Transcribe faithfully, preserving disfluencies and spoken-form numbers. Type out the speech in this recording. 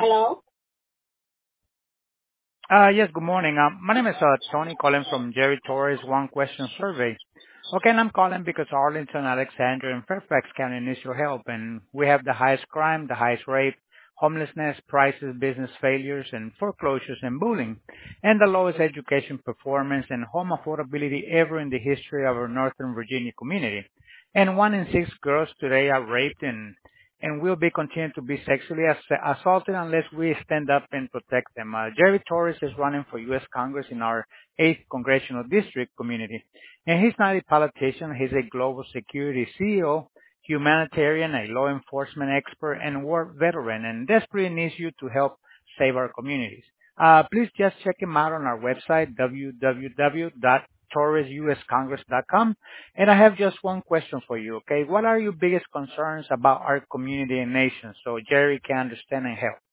Hello? Uh Yes, good morning. Um, My name is uh Tony calling from Jerry Torres One Question Survey. Okay, and I'm calling because Arlington, Alexandria, and Fairfax County needs your help, and we have the highest crime, the highest rape, homelessness, prices, business failures, and foreclosures and bullying, and the lowest education performance and home affordability ever in the history of our Northern Virginia community. And one in six girls today are raped and and will be continuing to be sexually ass- assaulted unless we stand up and protect them. Uh, Jerry Torres is running for U S. Congress in our eighth Congressional District community. And he's not a politician. He's a global security C E O, humanitarian, a law enforcement expert, and war veteran, and desperately needs you to help save our communities. Uh, please just check him out on our website, w w w dot torres u s congress dot com. And I have just one question for you, okay? What are your biggest concerns about our community and nation so Jerry can understand and help?